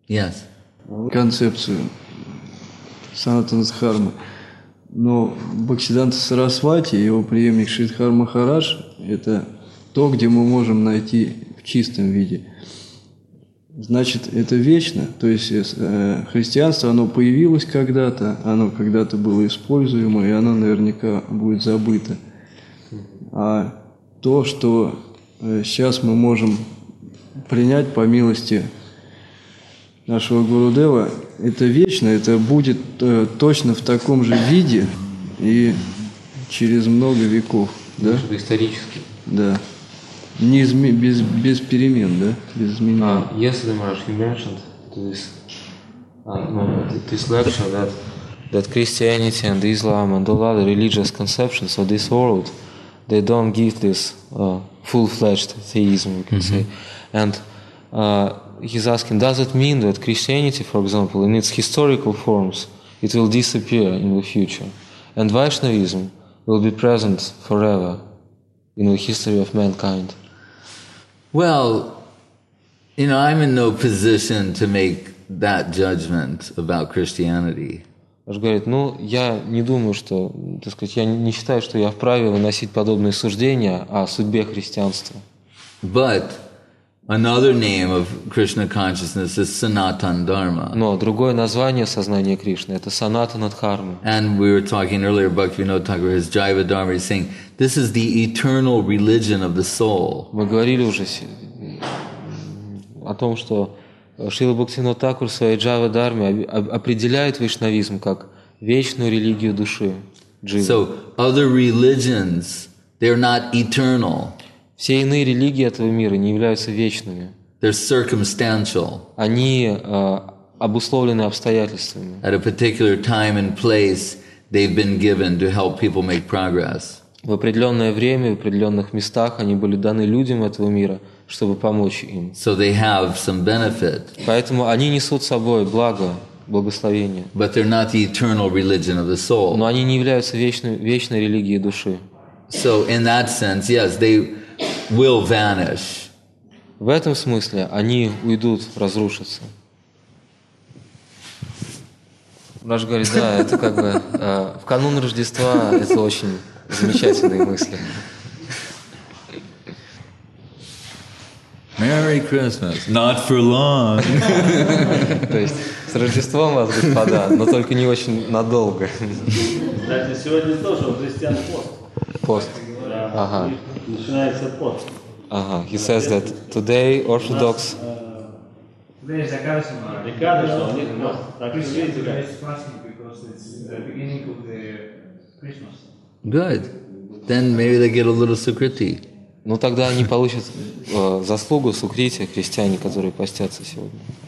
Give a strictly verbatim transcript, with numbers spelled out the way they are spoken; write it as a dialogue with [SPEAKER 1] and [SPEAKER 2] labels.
[SPEAKER 1] Yes.
[SPEAKER 2] Концепцию Санатана-дхармы. Но Бхактисиданта Сарасвати, его преемник Шридхар Махарадж, это то, где мы можем найти в чистом виде. Значит, это вечно, то есть э, христианство, оно появилось когда-то, оно когда-то было используемо, и оно наверняка будет забыто. А то, что э, сейчас мы можем принять по милости нашего Гурудева, это вечно, это будет э, точно в таком же виде и через много веков. Да?
[SPEAKER 3] Исторически.
[SPEAKER 2] Да. Не изме... без, без перемен, да? Без изменений.
[SPEAKER 3] Uh, yesterday, Maharaj, you mentioned to this, uh, no, this lecture that, that Christianity and Islam and all other religious conceptions of this world, they don't give this uh, full-fledged theism, we can mm-hmm. say. And uh, he's asking, does it mean that Christianity, for example, in its historical forms, it will disappear in the future? And Vaishnavism will be present forever in the history of mankind?
[SPEAKER 1] Well, you know, I'm in no position to make that judgment about Christianity.
[SPEAKER 3] Аж говорит, ну, я не думаю, что, так сказать, я не считаю, что я вправе выносить подобные суждения о судьбе христианства.
[SPEAKER 1] But another name of Krishna consciousness is Sanatana Dharma.
[SPEAKER 3] Но другое название сознания Кришны – это Санатана Дхарма.
[SPEAKER 1] And we were talking earlier, Bhaktivinoda Thakur, his Jaiva Dharma, is saying, this is the eternal religion of the soul.
[SPEAKER 3] Мы говорили уже о том, что Шрила Бхактивинода Тхакур в своей Джайва Дхарме определяет вайшнавизм как вечную религию души. Джива.
[SPEAKER 1] So other religions, they're not eternal.
[SPEAKER 3] Все иные религии этого мира не являются вечными.
[SPEAKER 1] They're circumstantial.
[SPEAKER 3] Они э, обусловлены обстоятельствами.
[SPEAKER 1] At a particular time and place, they've been given to help people make progress.
[SPEAKER 3] В определенное время, в определенных местах они были даны людям этого мира, чтобы помочь им.
[SPEAKER 1] So they have some benefit.
[SPEAKER 3] Поэтому они несут с собой благо, благословение.
[SPEAKER 1] But they're not the eternal religion of the soul.
[SPEAKER 3] Но они не являются вечной, вечной религией души.
[SPEAKER 1] So in that sense, yes, they will vanish.
[SPEAKER 3] В этом смысле они уйдут, разрушатся. Раш говорит, да, это как бы э, в канун Рождества это очень замечательные мысли.
[SPEAKER 1] Merry Christmas, not for long.
[SPEAKER 3] То есть с Рождеством вас, господа, но только не очень надолго.
[SPEAKER 4] Кстати, сегодня тоже у христиан пост.
[SPEAKER 3] Пост.
[SPEAKER 4] Да.
[SPEAKER 3] Ага.
[SPEAKER 4] Начинается пост.
[SPEAKER 3] Ага. He says that today Orthodox.
[SPEAKER 4] Today is Ekadashi. Ekadashi, у них пост. Так что видите, как. Because it's the beginning of the Christmas.
[SPEAKER 1] Good. Then maybe they get a little sukriti.
[SPEAKER 3] Ну тогда они получат э, заслугу сукрити, христиане, которые постятся сегодня.